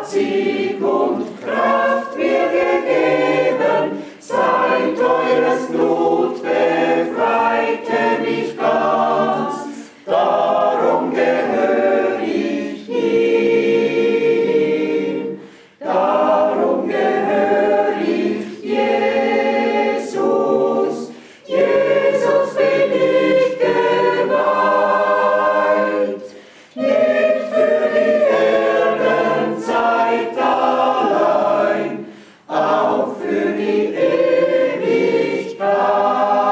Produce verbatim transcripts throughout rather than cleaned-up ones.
hat Sieg und Kraft mir gegeben, sein teures Blut befreite mich ganz, darum gehör ich ihm, darum gehör ich Jesus, Jesus bin ich geweiht, nicht für die Erdenzeit allein, auch für die Ewigkeit.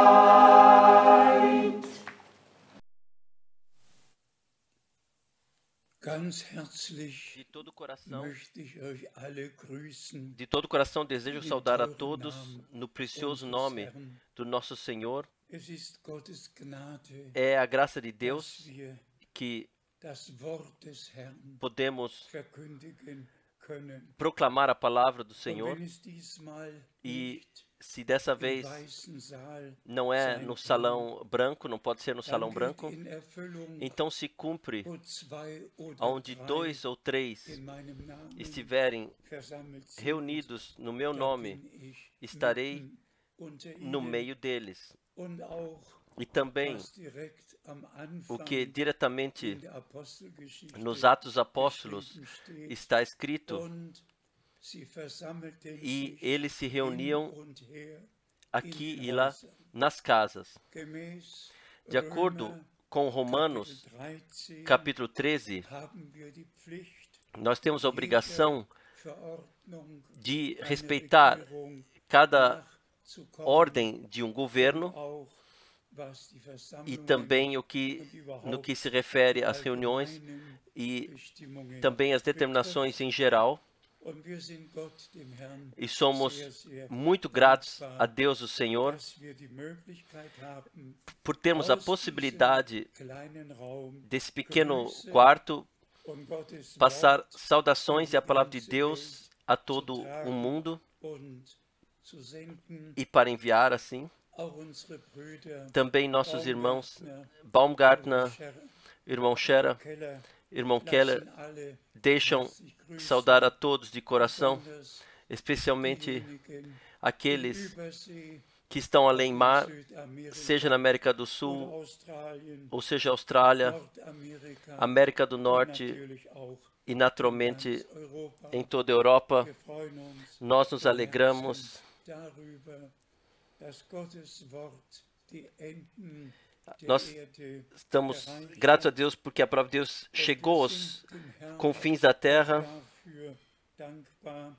Ganz herzlich De todo o coração, möchte ich euch alle grüßen. de todo o coração desejo Im saudar a teuren todos Namen no precioso unseres nome Herrn. do nosso Senhor. Es ist Gottes Gnade, É a graça de dass Deus wir que das Wort des Herrn podemos verkündigen können. proclamar a palavra do Und Senhor. wenn es diesmal E nicht se dessa im vez weißen Saal não é sein no kann, salão branco, não pode ser no dann salão geht branco, in Erfüllung, então se cumpre wo zwei oder onde drei dois ou três in meinem Namen estiverem versammelt sind, reunidos no meu da nome, bin ich estarei mitten unter no ihnen. meio deles. Und auch E também was direkt am o Anfang que diretamente in der Apostelgeschichte nos Atos Apóstolos geschrieben steht. está escrito, Und sie versammelten e sich eles se hin reuniam und her aqui in e lá Häusern. nas casas. Gemäß De acordo Römer com Romanos, dreizehn capítulo treze, haben wir die Pflicht, nós temos a obrigação Verordnung de einer respeitar Regierung cada nachzukommen, ordem de um governo auch was die e Versammlungen também o que, und überhaupt no que se refere die às reuniões allgemeinen e Bestimmungen também às betrifft. determinações em geral. Und wir sind Gott, dem Herrn, E somos sehr, sehr muito gratos a dankbar, Deus, o Senhor, dass wir die Möglichkeit haben, por termos a aus possibilidade diesem kleinen Raum desse pequeno Grüße quarto und Gottes passar Wort saudações e a palavra de ganze Deus a todo o mundo und zu senden. e para enviar assim. Auch unsere Brüder Também nossos irmãos Baumgartner, Baumgartner, Scher- irmão Scherer, Keller, irmão Keller, lassen alle deixam herzlich grüßen, saudar a todos de coração, besonders especialmente diejenigen in aqueles Übersee, que estão além mar, Südamerika seja na América do oder Sul, Australien, ou seja Austrália, Nordamerika América do und Norte natürlich auch e in naturalmente ganz Europa. em toda a Europa. Wir freuen uns Nós nos von alegramos Herzen darüber, dass Gottes Wort die Enden der Nós Erde estamos erreicht gratos a hat. Deus porque a palavra de Deus Und chegou wir aos sind dem Herrn confins da terra. dafür dankbar,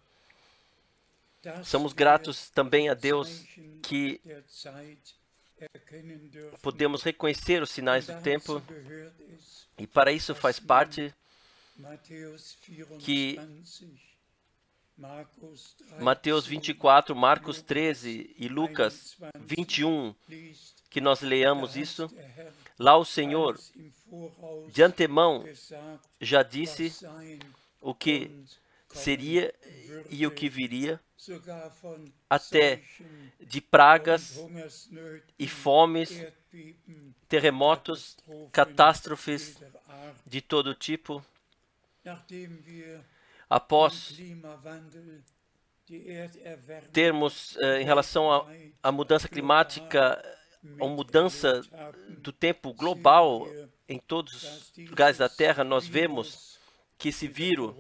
dass Somos wir gratos também a die Deus Zeichen que der Zeit erkennen dürfen. podemos reconhecer os sinais Und do dazu tempo, gehört es, e para isso faz parte Matthäus que vierundzwanzig, Markus Mateus vinte e quatro, Marcos treze e Lucas vinte e um, liest, que nós da leamos hat isso. der Herr Lá o Senhor, alles im Voraus de antemão, gesagt, já was disse sein o que und kommen seria e o würde, que viria, sogar von até Seuchen de und pragas Hungersnöten, e fomes, Erdbeben, terremotos, Katastrophen catástrofes jeder Art. de todo tipo. Nachdem wir Após den Klimawandel, die Erderwärmung termos, eh, em relação à à mudança climática, a mudança do tempo global em todos os lugares da Terra, nós vemos que esse vírus,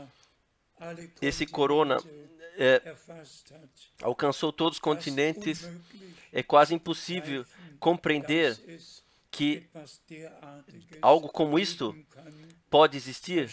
esse corona, eh, alcançou todos os continentes. É quase impossível compreender que algo como isto pode existir.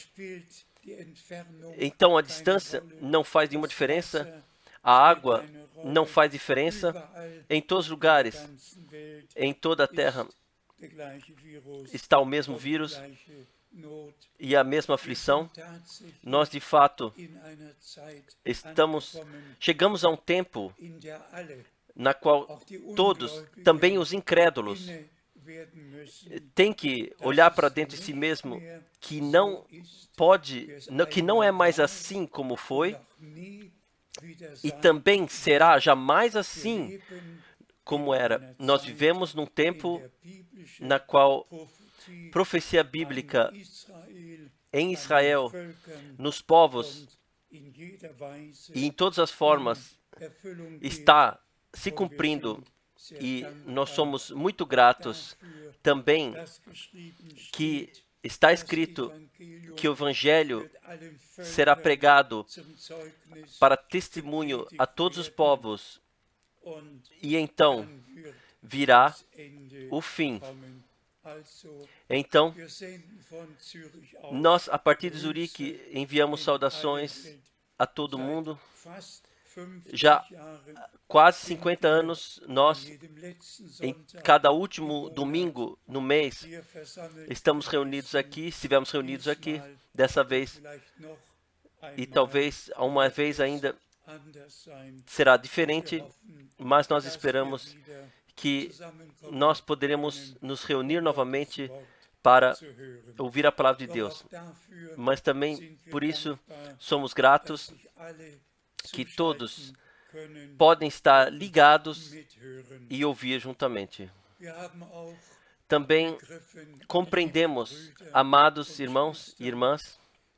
Então a distância não faz nenhuma diferença, a água não faz diferença. Em todos os lugares, em toda a Terra, está o mesmo vírus e a mesma aflição. Nós, de fato, estamos, chegamos a um tempo na qual todos, também os incrédulos, têm que olhar para dentro de si mesmo que não pode, que não é mais assim como foi, e também será jamais assim como era. Nós vivemos num tempo na qual profecia bíblica em Israel, nos povos e em todas as formas está se cumprindo, e nós somos muito gratos também que está escrito que o Evangelho será pregado para testemunho a todos os povos, e então virá o fim. Então, nós, a partir de Zurique, enviamos saudações a todo mundo. Já há quase cinquenta anos, nós, em cada último domingo no mês, estamos reunidos aqui, estivemos reunidos aqui, dessa vez, e talvez uma vez ainda será diferente, mas nós esperamos que nós poderemos nos reunir novamente para ouvir a palavra de Deus. Mas também, por isso, somos gratos que todos podem estar ligados e ouvir juntamente. Também compreendemos, amados irmãos e irmãs,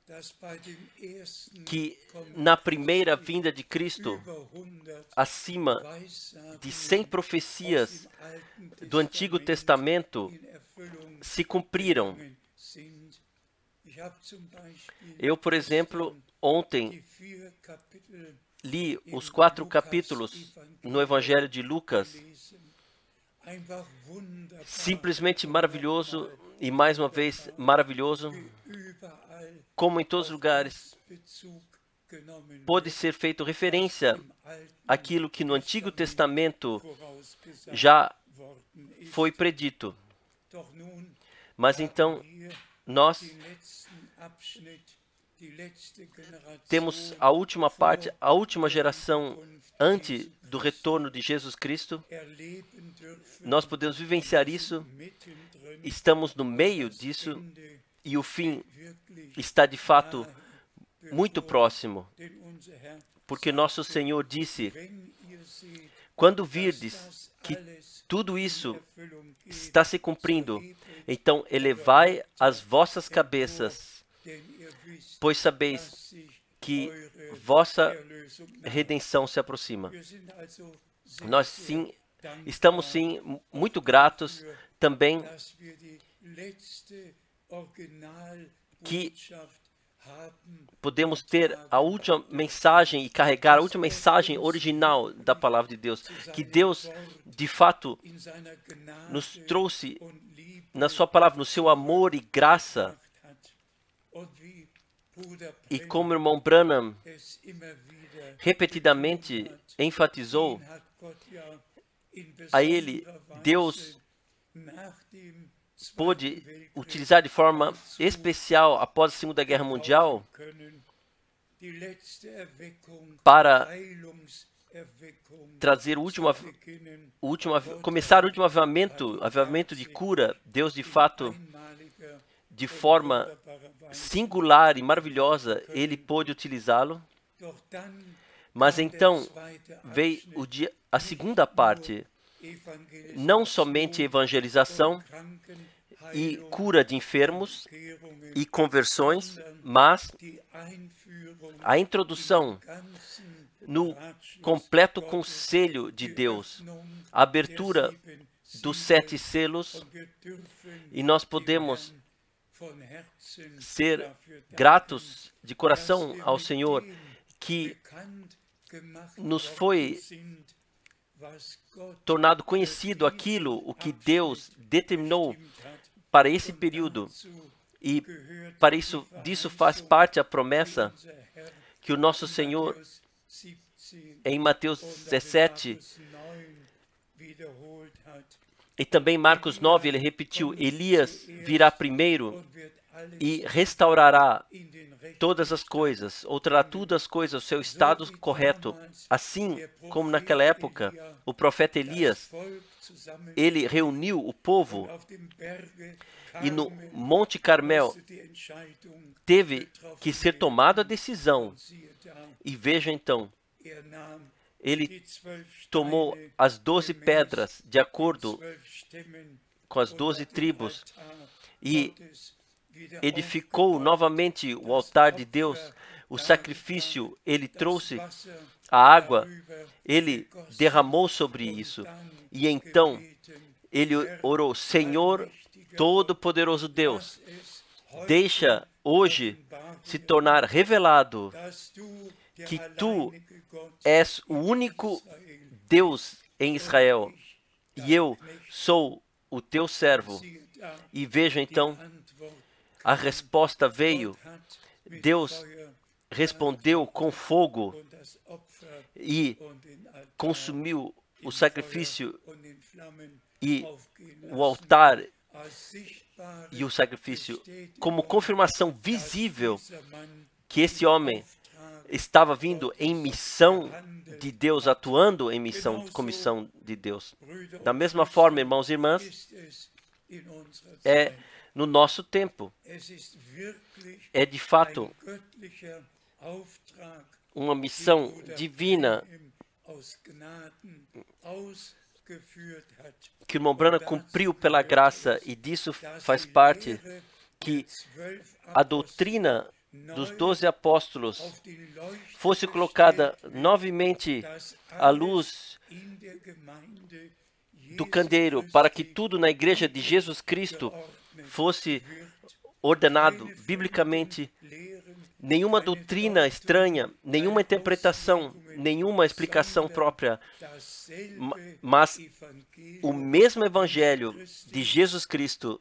que na primeira vinda de Cristo, acima de cem profecias do Antigo Testamento se cumpriram. Eu, por exemplo, ontem li os quatro capítulos no Evangelho de Lucas. Simplesmente maravilhoso, e mais uma vez maravilhoso, como em todos os lugares pode ser feito referência àquilo que no Antigo Testamento já foi predito. Mas então, nós temos a última parte, a última geração antes do retorno de Jesus Cristo. Nós podemos vivenciar isso, estamos no meio disso, e o fim está de fato muito próximo. Porque nosso Senhor disse: quando virdes que tudo isso está se cumprindo, então elevai as vossas cabeças, pois sabeis que vossa redenção se aproxima. Nós sim, estamos sim muito gratos também que podemos ter a última mensagem e carregar a última mensagem original da palavra de Deus, que Deus de fato nos trouxe na sua palavra, no seu amor e graça. E como o irmão Branham repetidamente enfatizou, a ele Deus pôde utilizar de forma especial após a Segunda Guerra Mundial para trazer o último, o último, começar o último avivamento, avivamento de cura. Deus de fato, de forma singular e maravilhosa, ele pôde utilizá-lo. Mas então veio o dia, a segunda parte, não somente evangelização e cura de enfermos e conversões, mas a introdução no completo conselho de Deus, a abertura dos sete selos, e nós podemos ser gratos de coração ao Senhor que nos foi tornado conhecido aquilo o que Deus determinou para esse período, e para isso disso faz parte a promessa que o nosso Senhor em Mateus dezessete e também Marcos nove, ele repetiu: Elias virá primeiro e restaurará todas as coisas, ou trará todas as coisas ao seu estado correto. Assim como naquela época, o profeta Elias, ele reuniu o povo e no Monte Carmel teve que ser tomada a decisão. E veja então, ele tomou as doze pedras de acordo com as doze tribos, e edificou novamente o altar de Deus, o sacrifício, ele trouxe a água, ele derramou sobre isso. E então, ele orou: Senhor Todo-Poderoso Deus, deixa hoje se tornar revelado que Tu és o único Deus em Israel, e eu sou o Teu servo. E vejo então, a resposta veio. Deus respondeu com fogo e consumiu o sacrifício e o altar e o sacrifício, como confirmação visível que esse homem estava vindo em missão de Deus, atuando em missão, com missão de Deus. Da mesma forma, irmãos e irmãs, é no nosso tempo. É de fato uma missão divina que o irmão Branham cumpriu pela graça, e disso faz parte que a doutrina dos doze apóstolos fosse colocada novamente à luz do candeeiro, para que tudo na igreja de Jesus Cristo fosse ordenado biblicamente. Nenhuma doutrina estranha, nenhuma interpretação, nenhuma explicação própria, mas o mesmo Evangelho de Jesus Cristo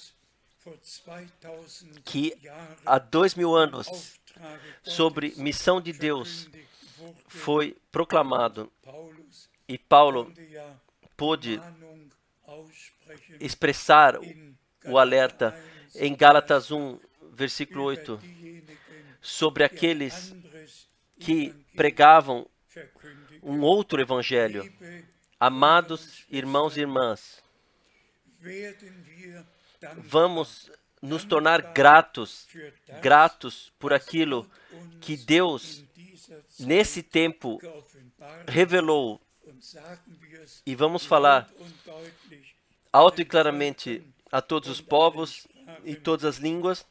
que há dois mil anos, sobre missão de Deus, foi proclamado. E Paulo pôde expressar o alerta em Gálatas um, versículo oito, sobre aqueles que pregavam um outro evangelho. Amados irmãos e irmãs, vamos nos tornar gratos, gratos por aquilo que Deus, nesse tempo, revelou. E vamos falar alto e claramente a todos os povos e todas as línguas.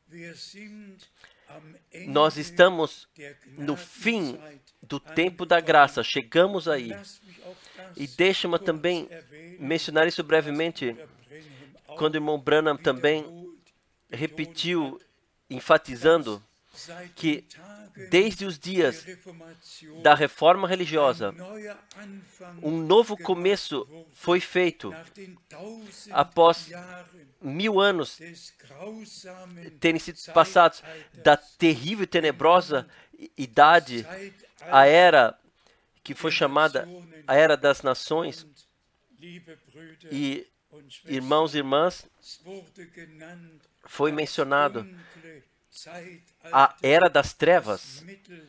Nós estamos no fim do tempo da graça, chegamos aí. E deixa-me também mencionar isso brevemente, quando o irmão Branham também repetiu, enfatizando que desde os dias da reforma religiosa, um novo começo foi feito após mil anos terem sido passados da terrível e tenebrosa idade, a era que foi chamada a Era das Nações. E, irmãos e irmãs, foi mencionado a Era das Trevas,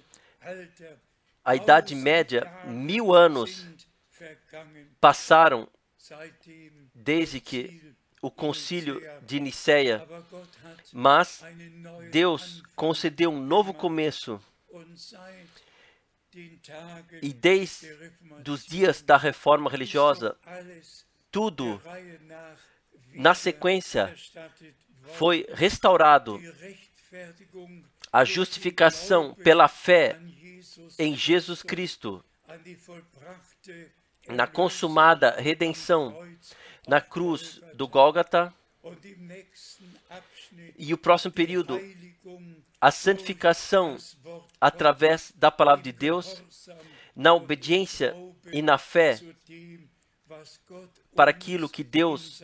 a Idade Média. Mil anos passaram desde que o concílio de Nicéia, mas Deus concedeu um novo começo. E desde os dias da reforma religiosa, tudo, na sequência, foi restaurado. A justificação pela fé em Jesus Cristo, na consumada redenção na cruz do Gólgota, e o próximo período, a santificação através da palavra de Deus, na obediência e na fé para aquilo que Deus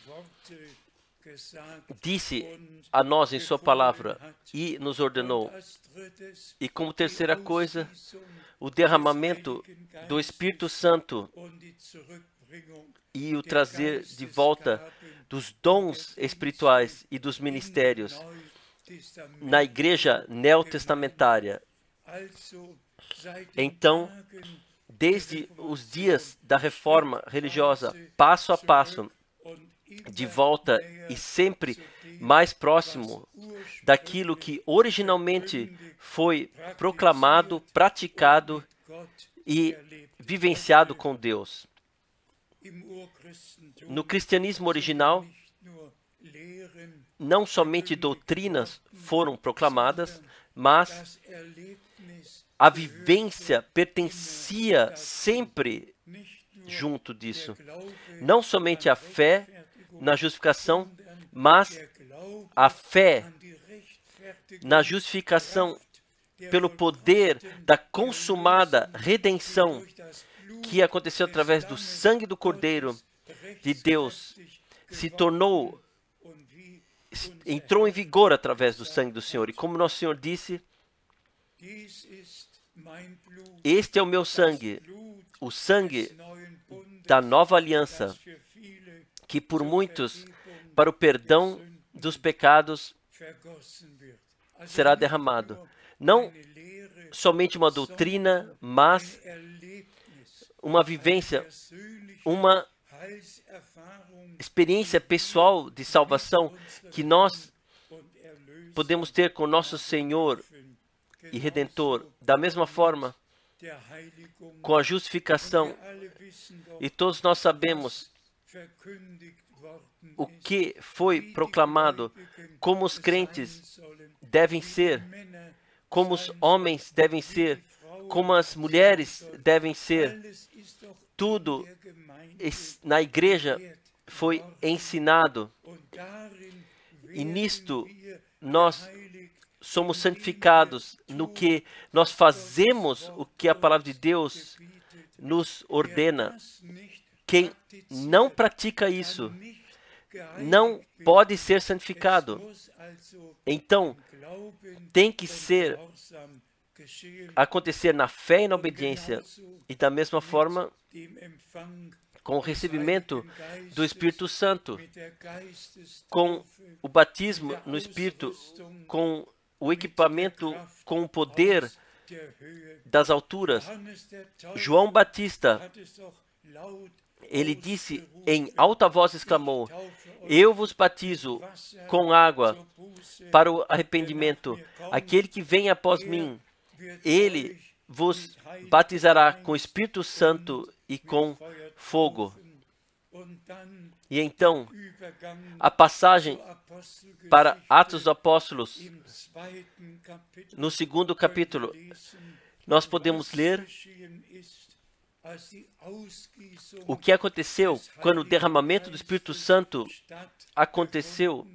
disse a nós em sua palavra e nos ordenou. E como terceira coisa, o derramamento do Espírito Santo e o trazer de volta dos dons espirituais e dos ministérios na igreja neotestamentária. Então, desde os dias da reforma religiosa, passo a passo, de volta e sempre mais próximo daquilo que originalmente foi proclamado, praticado e vivenciado com Deus. No cristianismo original, não somente doutrinas foram proclamadas, mas a vivência pertencia sempre junto disso. Não somente a fé na justificação, mas a fé na justificação pelo poder da consumada redenção que aconteceu através do sangue do Cordeiro de Deus, se tornou, entrou em vigor através do sangue do Senhor. E como nosso Senhor disse, este é o meu sangue, o sangue da nova aliança, que por muitos, para o perdão dos pecados, será derramado. Não somente uma doutrina, mas uma vivência, uma experiência pessoal de salvação que nós podemos ter com nosso Senhor e Redentor. Da mesma forma, com a justificação, e todos nós sabemos o que foi proclamado, como os crentes devem ser, como os homens devem ser, como as mulheres devem ser. Tudo na igreja foi ensinado, e nisto nós somos santificados, no que nós fazemos o que a palavra de Deus nos ordena. Quem não pratica isso não pode ser santificado. Então, tem que ser acontecer na fé e na obediência. E da mesma forma, com o recebimento do Espírito Santo, com o batismo no Espírito, com o equipamento, com o poder das alturas. João Batista, ele disse em alta voz, exclamou: eu vos batizo com água para o arrependimento. Aquele que vem após mim, ele vos batizará com o Espírito Santo e com fogo. E então, a passagem para Atos dos Apóstolos, no segundo capítulo, nós podemos ler o que aconteceu quando o derramamento do Espírito Santo aconteceu,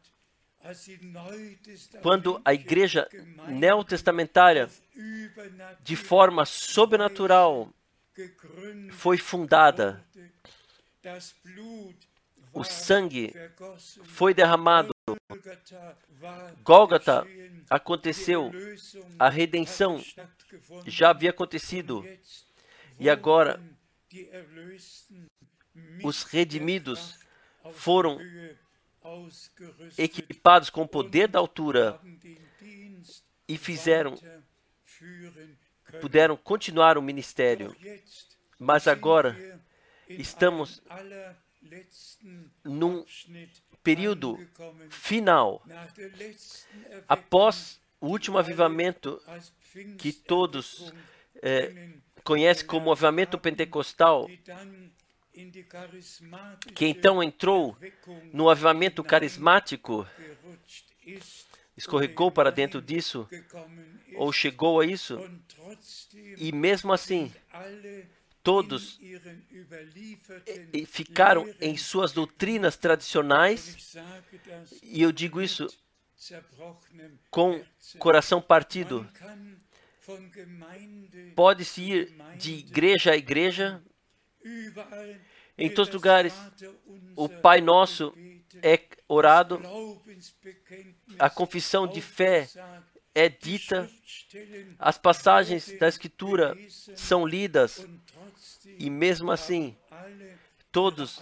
quando a igreja neotestamentária, de forma sobrenatural, foi fundada. O sangue foi derramado. Gólgota aconteceu. A redenção já havia acontecido. E agora, os redimidos foram equipados com o poder da altura e fizeram, puderam continuar o ministério. Mas agora, estamos num período final, após o último avivamento que todos é, conhecem como avivamento pentecostal, que então entrou no avivamento carismático, escorregou para dentro disso, ou chegou a isso, e mesmo assim, todos ficaram em suas doutrinas tradicionais, e eu digo isso com coração partido. Pode-se ir de igreja a igreja, em todos os lugares. O Pai Nosso é orado, a confissão de fé é dita, as passagens da Escritura são lidas, e mesmo assim, todos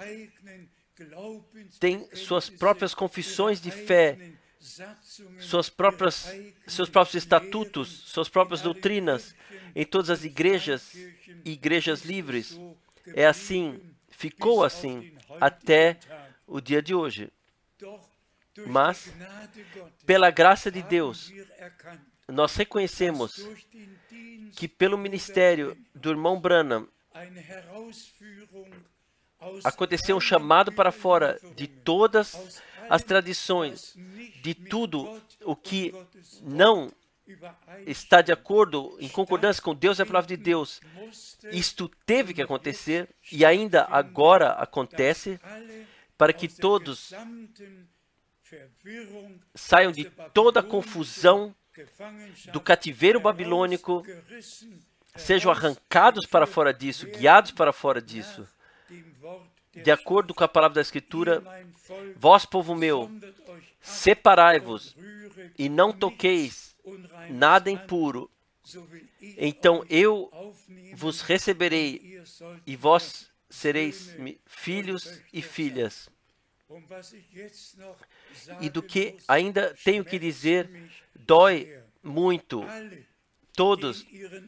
têm suas próprias confissões de fé, suas próprias, seus próprios estatutos, suas próprias doutrinas, em todas as igrejas e igrejas livres. É assim, ficou assim, até o dia de hoje. Mas, pela graça de Deus, nós reconhecemos que pelo ministério do irmão Branham, aconteceu um chamado para fora de todas as tradições, de tudo o que não está de acordo, em concordância com Deus e a palavra de Deus. Isto teve que acontecer e ainda agora acontece para que todos saiam de toda a confusão do cativeiro babilônico, sejam arrancados para fora disso, guiados para fora disso. De acordo com a palavra da Escritura, vós, povo meu, separai-vos e não toqueis nada impuro. Então eu vos receberei e vós sereis filhos e filhas. E do que ainda tenho que dizer, dói muito todos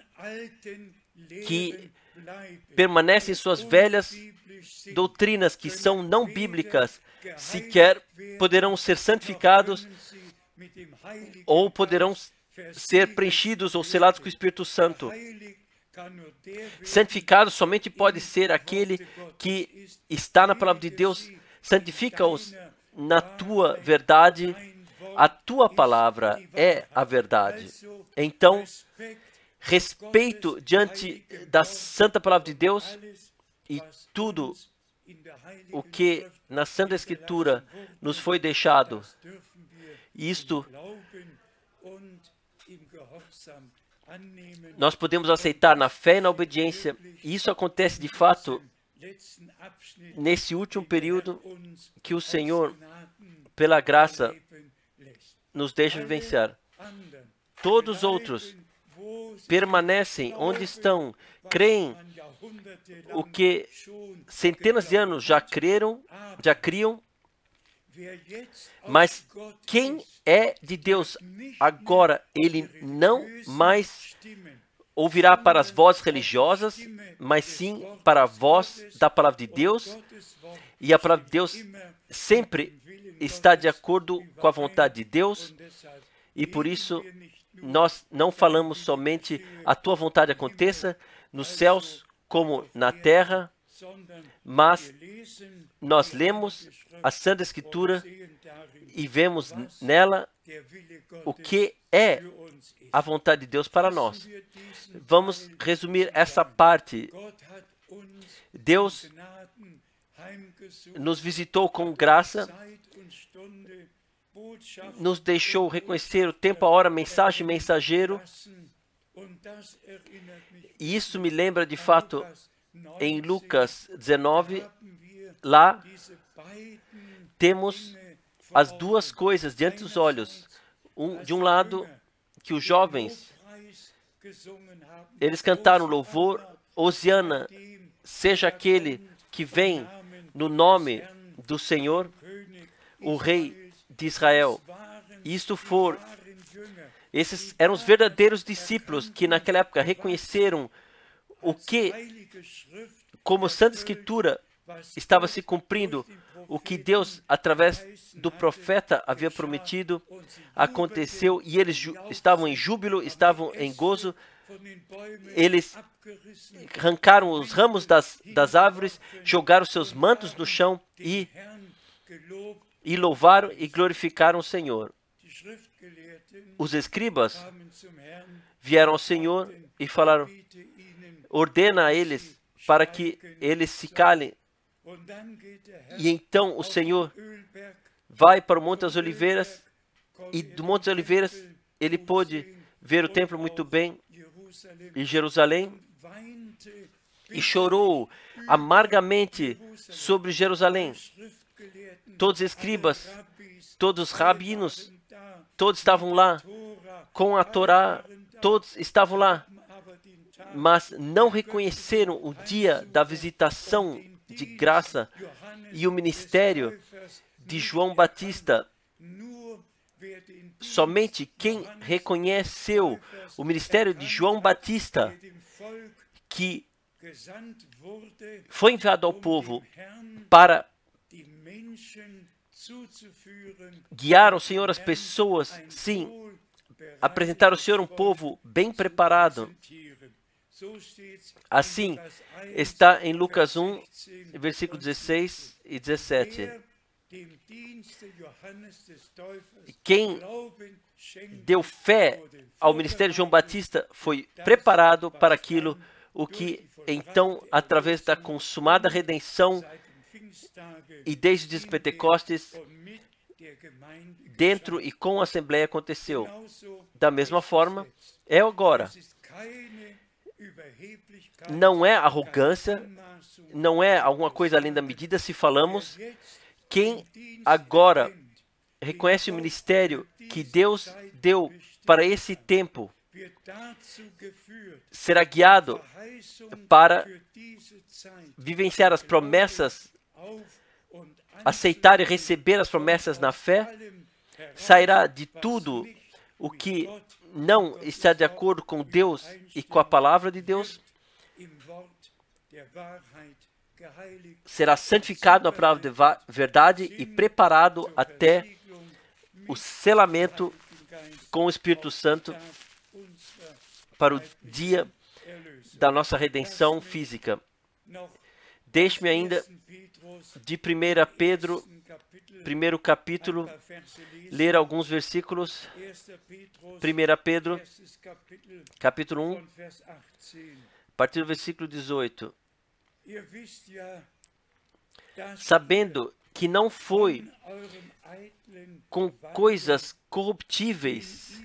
que permanecem em suas velhas doutrinas, que são não bíblicas, sequer poderão ser santificados ou poderão ser preenchidos ou selados com o Espírito Santo. Santificado somente pode ser aquele que está na palavra de Deus. Santifica-os na tua verdade. A tua palavra é a verdade. Então, respeito diante da santa palavra de Deus e tudo o que na Santa Escritura nos foi deixado. Isto nós podemos aceitar na fé e na obediência. E isso acontece de fato nesse último período que o Senhor, pela graça, nos deixa vivenciar. Todos os outros permanecem onde estão, creem o que centenas de anos já creram, já criam, mas quem é de Deus agora, ele não mais ouvirá para as vozes religiosas, mas sim para a voz da palavra de Deus, e a palavra de Deus sempre está de acordo com a vontade de Deus, e por isso nós não falamos somente a tua vontade aconteça nos céus como na terra, mas nós lemos a Santa Escritura e vemos nela o que é a vontade de Deus para nós. Vamos resumir essa parte. Deus nos visitou com graça, nos deixou reconhecer o tempo, a hora, mensagem, mensageiro. E isso me lembra de fato em Lucas dezenove, lá temos as duas coisas diante dos olhos. Um, de um lado, que os jovens, eles cantaram louvor, Hosiana, seja aquele que vem no nome do Senhor, o Rei de Israel. Isto for, esses eram os verdadeiros discípulos que naquela época reconheceram o que, como Santa Escritura estava se cumprindo, o que Deus, através do profeta, havia prometido, aconteceu, e eles estavam em júbilo, estavam em gozo. Eles arrancaram os ramos das, das árvores, jogaram seus mantos no chão e, e louvaram e glorificaram o Senhor. Os escribas vieram ao Senhor e falaram, ordena a eles para que eles se calem. E então o Senhor vai para o Monte das Oliveiras, e do Monte das Oliveiras ele pôde ver o templo muito bem, em Jerusalém, e chorou amargamente sobre Jerusalém. Todos os escribas, todos os rabinos, todos estavam lá, com a Torá, todos estavam lá, mas não reconheceram o dia da visitação de graça e o ministério de João Batista. Somente quem reconheceu o ministério de João Batista, que foi enviado ao povo para guiar ao Senhor as pessoas, sim, apresentar ao Senhor um povo bem preparado. Assim está em Lucas um, versículo dezesseis e dezessete. Quem deu fé ao ministério de João Batista foi preparado para aquilo o que, então, através da consumada redenção e desde os dias Pentecostes, dentro e com a Assembleia aconteceu. Da mesma forma, é agora. Não é arrogância, não é alguma coisa além da medida se falamos. Quem agora reconhece o ministério que Deus deu para esse tempo será guiado para vivenciar as promessas, aceitar e receber as promessas na fé, sairá de tudo o que não está de acordo com Deus e com a palavra de Deus, será santificado na palavra de verdade e preparado até o selamento com o Espírito Santo para o dia da nossa redenção física. Deixe-me ainda de primeira Pedro, primeiro capítulo, ler alguns versículos. primeira Pedro, capítulo um, a partir do versículo dezoito. Sabendo que não foi com coisas corruptíveis,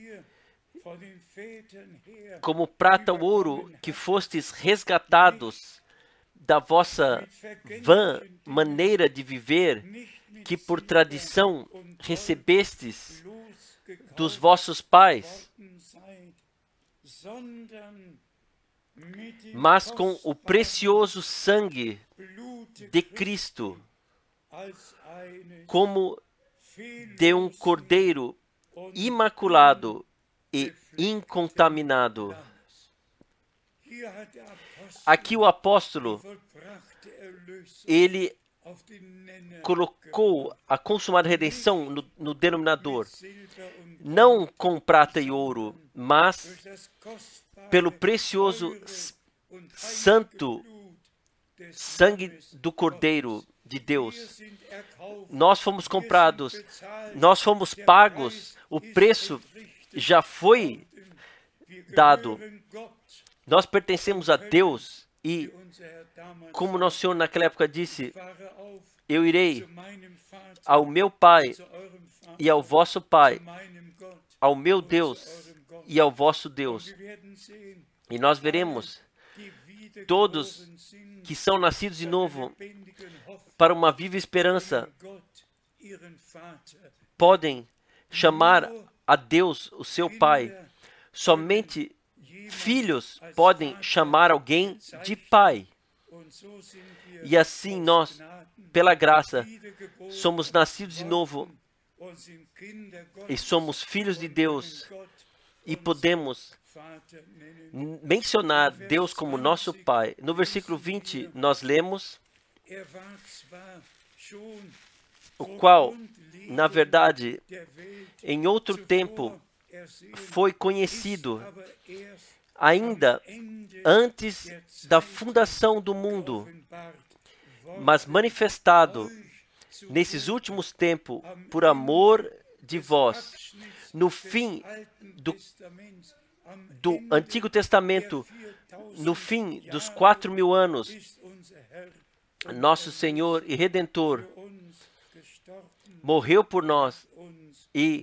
como prata ou ouro, que fostes resgatados da vossa vã maneira de viver, que por tradição recebestes dos vossos pais, mas com o precioso sangue de Cristo, como de um cordeiro imaculado e incontaminado. Aqui o apóstolo, ele colocou a consumada redenção no, no denominador, não com prata e ouro, mas pelo precioso santo sangue do Cordeiro de Deus. Nós fomos comprados, nós fomos pagos, o preço já foi dado. Nós pertencemos a Deus e, como nosso Senhor naquela época disse, eu irei ao meu Pai e ao vosso Pai, ao meu Deus e ao vosso Deus. E nós veremos todos que são nascidos de novo para uma viva esperança podem chamar a Deus o seu Pai. Somente filhos podem chamar alguém de pai. E assim nós, pela graça, somos nascidos de novo e somos filhos de Deus e podemos mencionar Deus como nosso Pai. No versículo vinte, nós lemos o qual, na verdade, em outro tempo foi conhecido, ainda antes da fundação do mundo, mas manifestado nesses últimos tempos por amor de vós. No fim do, do Antigo Testamento, no fim dos quatro mil anos, nosso Senhor e Redentor morreu por nós e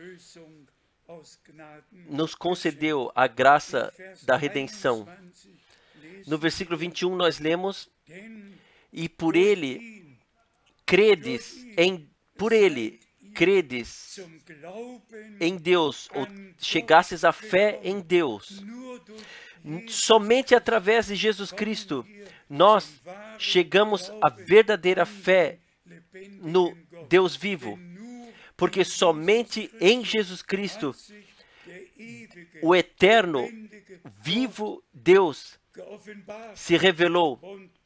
nos concedeu a graça da redenção. No versículo vinte e um nós lemos: e por ele credes em por ele credes em Deus, ou chegastes à fé em Deus. Somente através de Jesus Cristo nós chegamos à verdadeira fé no Deus vivo, porque somente em Jesus Cristo o eterno, vivo Deus se revelou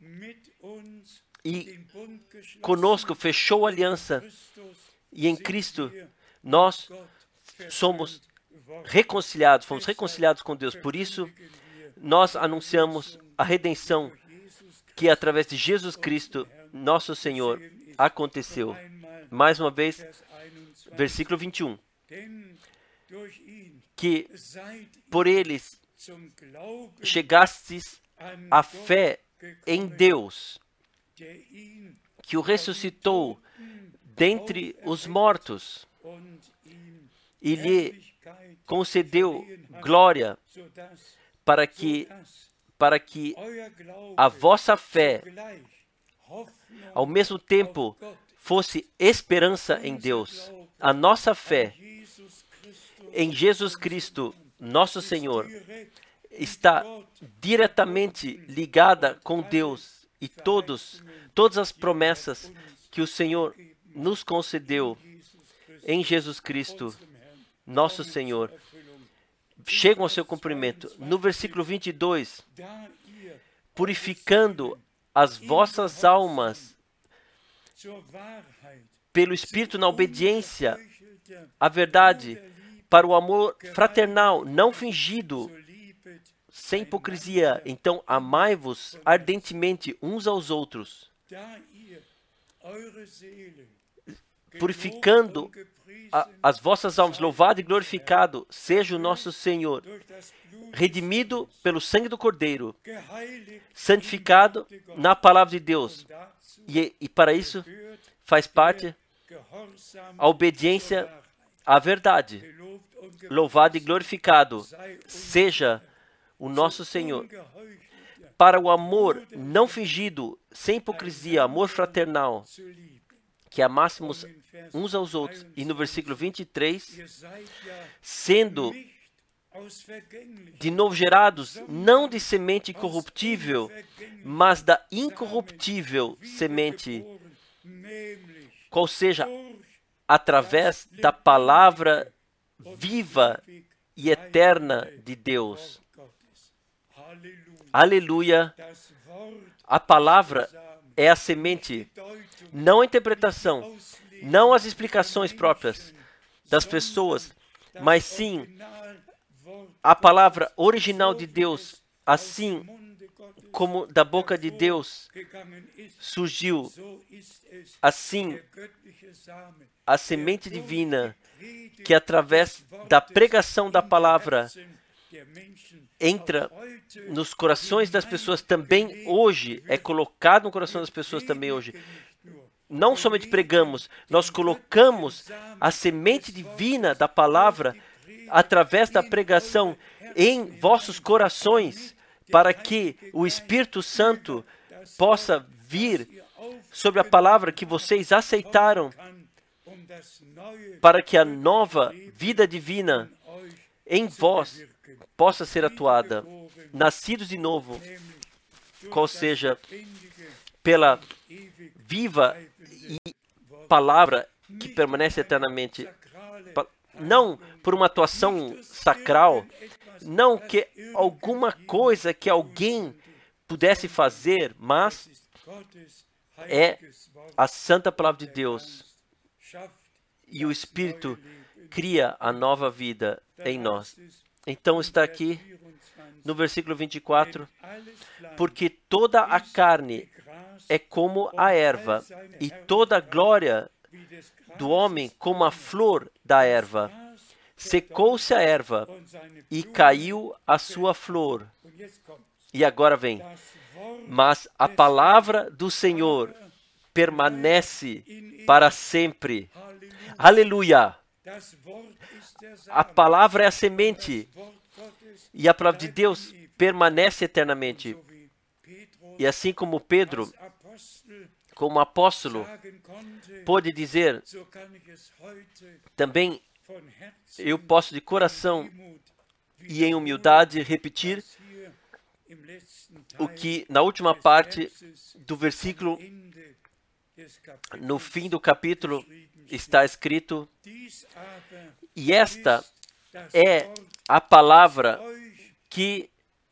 e conosco fechou aliança, e em Cristo nós somos reconciliados, fomos reconciliados com Deus. Por isso, nós anunciamos a redenção que através de Jesus Cristo, nosso Senhor, aconteceu. mais uma vez, versículo vinte e um. Que por eles chegastes à fé em Deus, que o ressuscitou dentre os mortos e lhe concedeu glória, para que, para que a vossa fé, ao mesmo tempo, fosse esperança em Deus. A nossa fé em Jesus Cristo, nosso Senhor, está diretamente ligada com Deus e todos, todas as promessas que o Senhor nos concedeu em Jesus Cristo, nosso Senhor, chegam ao seu cumprimento. No versículo vinte e dois, purificando as vossas almas pelo Espírito na obediência à verdade, para o amor fraternal, não fingido, sem hipocrisia. Então, amai-vos ardentemente uns aos outros, purificando a, as vossas almas. Louvado e glorificado seja o nosso Senhor, redimido pelo sangue do Cordeiro, santificado na palavra de Deus. E, e para isso faz parte a obediência à verdade. Louvado e glorificado seja o nosso Senhor, para o amor não fingido, sem hipocrisia, amor fraternal, que amássemos uns aos outros. E no versículo vinte e três, sendo de novo gerados, não de semente corruptível, mas da incorruptível semente, qual seja, através da palavra viva e eterna de Deus. Aleluia! A palavra é a semente, não a interpretação, não as explicações próprias das pessoas, mas sim a palavra original de Deus, assim como da boca de Deus surgiu, assim a semente divina, que através da pregação da palavra entra nos corações das pessoas também hoje, é colocado no coração das pessoas também hoje. Não somente pregamos, nós colocamos a semente divina da palavra através da pregação em vossos corações, para que o Espírito Santo possa vir sobre a palavra que vocês aceitaram, para que a nova vida divina em vós possa ser atuada, nascidos de novo, qual seja pela viva e palavra que permanece eternamente, não por uma atuação sacral, não que alguma coisa que alguém pudesse fazer, mas é a santa palavra de Deus, e o Espírito cria a nova vida em nós. Então está aqui no versículo vinte e quatro, porque toda a carne é como a erva, e toda a glória do homem como a flor da erva. Secou-se a erva e caiu a sua flor. E agora vem, mas a palavra do Senhor permanece para sempre. Aleluia! A palavra é a semente, e a palavra de Deus permanece eternamente. E assim como Pedro, como apóstolo, pôde dizer, também eu posso de coração e em humildade repetir o que na última parte do versículo, no fim do capítulo, está escrito: e esta é a palavra que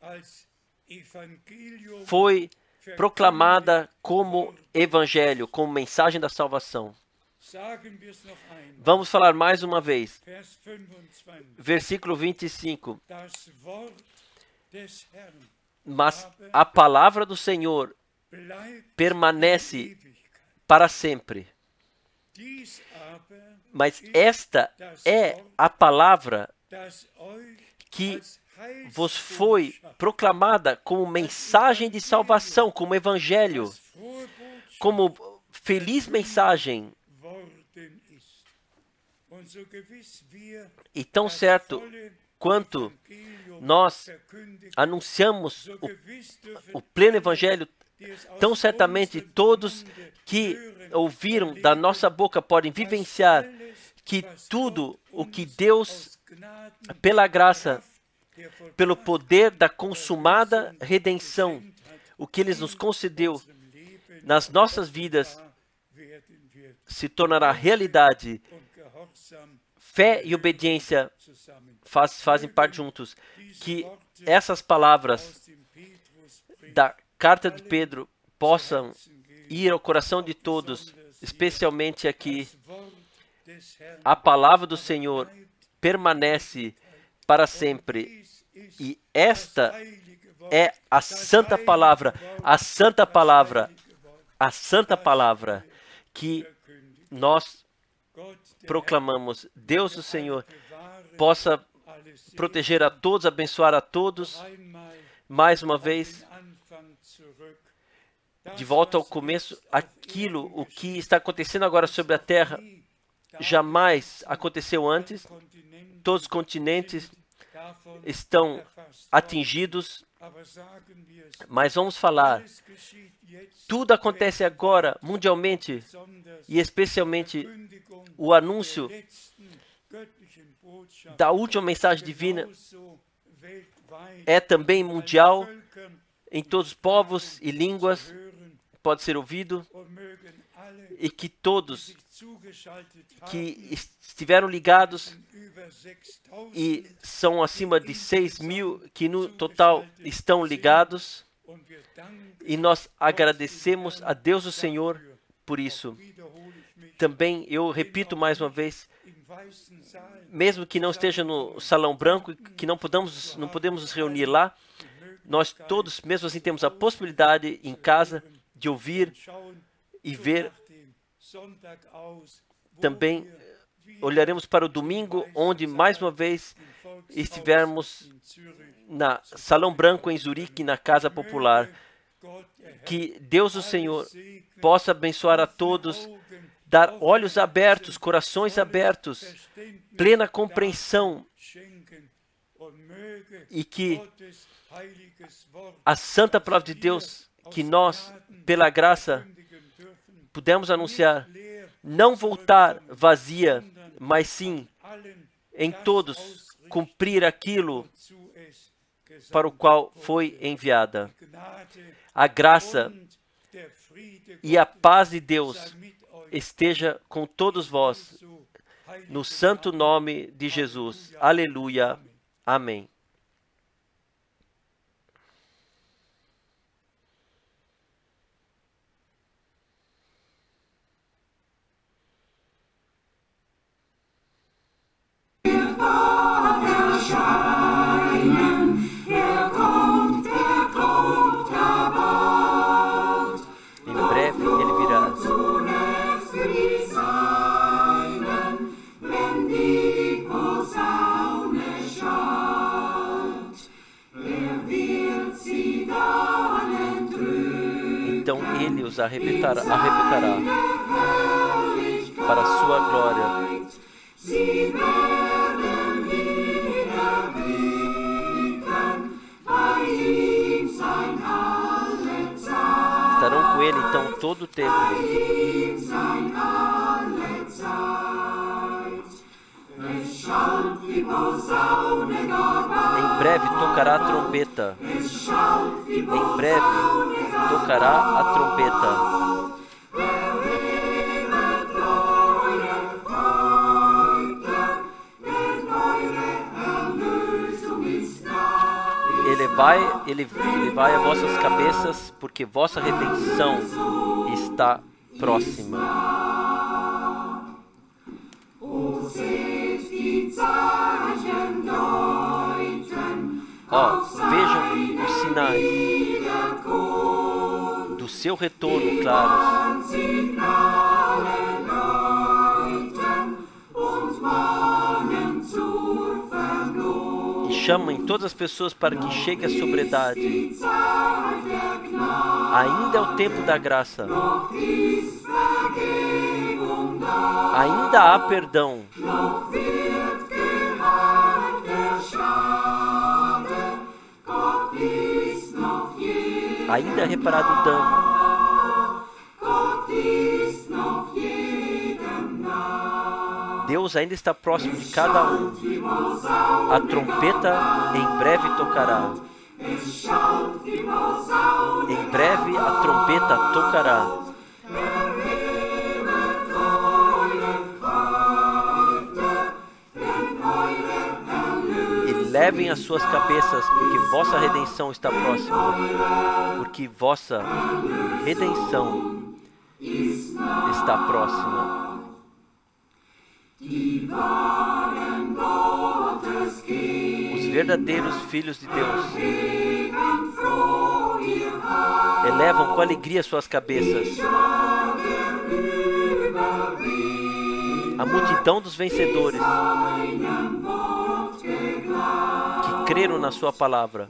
foi proclamada como evangelho, como mensagem da salvação. Vamos falar mais uma vez. Versículo vinte e cinco. Mas a palavra do Senhor permanece para sempre. Mas esta é a palavra que vos foi proclamada como mensagem de salvação, como evangelho, como feliz mensagem. E tão certo quanto nós anunciamos o, o pleno evangelho, tão certamente todos que ouviram da nossa boca podem vivenciar que tudo o que Deus, pela graça, pelo poder da consumada redenção, o que Ele nos concedeu nas nossas vidas, se tornará realidade. Fé e obediência faz, fazem parte juntos. Que essas palavras da carta de Pedro possam ir ao coração de todos, especialmente aqui. A palavra do Senhor permanece para sempre. E esta é a santa palavra, a santa palavra, a santa palavra que nós proclamamos. Deus, o Senhor, possa proteger a todos, abençoar a todos. Mais uma vez, de volta ao começo, aquilo, o que está acontecendo agora sobre a Terra, jamais aconteceu antes. Todos os continentes estão atingidos, mas vamos falar, tudo acontece agora mundialmente, e especialmente o anúncio da última mensagem divina é também mundial, em todos os povos e línguas, pode ser ouvido, e que todos que estiveram ligados, e são acima de seis mil que no total estão ligados, e nós agradecemos a Deus o Senhor por isso. Também eu repito mais uma vez, mesmo que não esteja no salão branco, que não podemos, não podemos nos reunir lá, nós todos, mesmo assim, temos a possibilidade em casa de ouvir e ver. Também olharemos para o domingo, onde mais uma vez estivermos na Salão Branco em Zurique, na Casa Popular. Que Deus o Senhor possa abençoar a todos, dar olhos abertos, corações abertos, plena compreensão, e que a santa palavra de Deus, que nós, pela graça, pudemos anunciar, não voltar vazia, mas sim, em todos, cumprir aquilo para o qual foi enviada. A graça e a paz de Deus esteja com todos vós, no santo nome de Jesus. Aleluia. Amém. Em breve ele virá. Então ele os arrebatará, arrebatará para a sua glória. Estarão com ele então todo o tempo. Em breve tocará a trombeta. Em breve tocará a trombeta. Ele vai, ele, ele vai a vossas cabeças, porque vossa redenção está próxima. Ó, vejam os sinais do seu retorno claros. Chamem todas as pessoas para que chegue a sobriedade. Ainda é o tempo da graça. Ainda há perdão. Ainda é reparado o dano. Deus ainda está próximo de cada um. A trompeta em breve tocará. Em breve a trompeta tocará. E levem as suas cabeças, porque vossa redenção está próxima. Porque vossa redenção está próxima. Os verdadeiros filhos de Deus elevam com alegria suas cabeças. A multidão dos vencedores que creram na sua palavra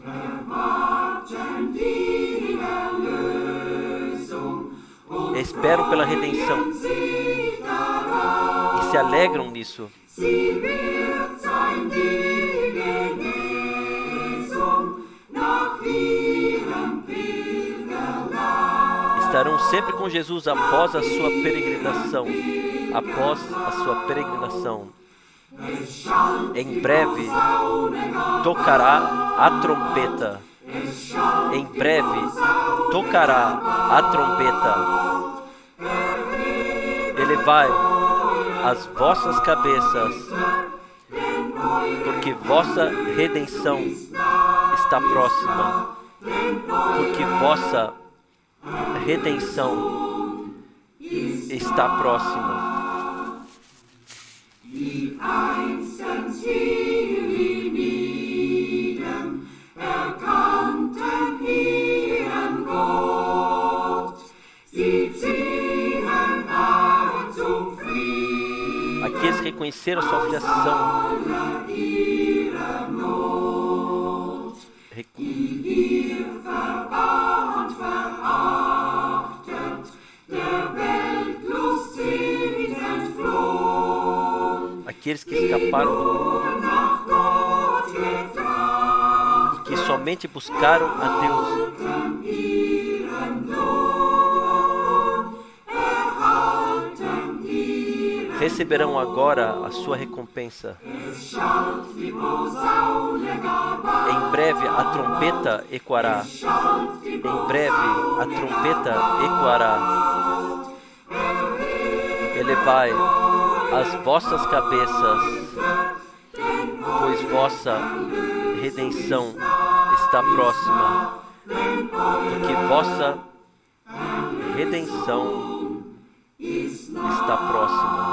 esperam pela redenção e se alegram nisso. Estarão sempre com Jesus após a sua peregrinação. Após a sua peregrinação. Em breve tocará a trompeta. Em breve tocará a trompeta. Elevai as vossas cabeças, porque vossa redenção está próxima. Porque vossa redenção está próxima. Aqueles que reconheceram a sua filiação, aqueles que escaparam do mundo e que somente buscaram a Deus, receberão agora a sua recompensa. Em breve a trompeta ecoará. Em breve a trompeta ecoará. Elevai as vossas cabeças, pois vossa redenção está próxima. Porque vossa redenção está próxima.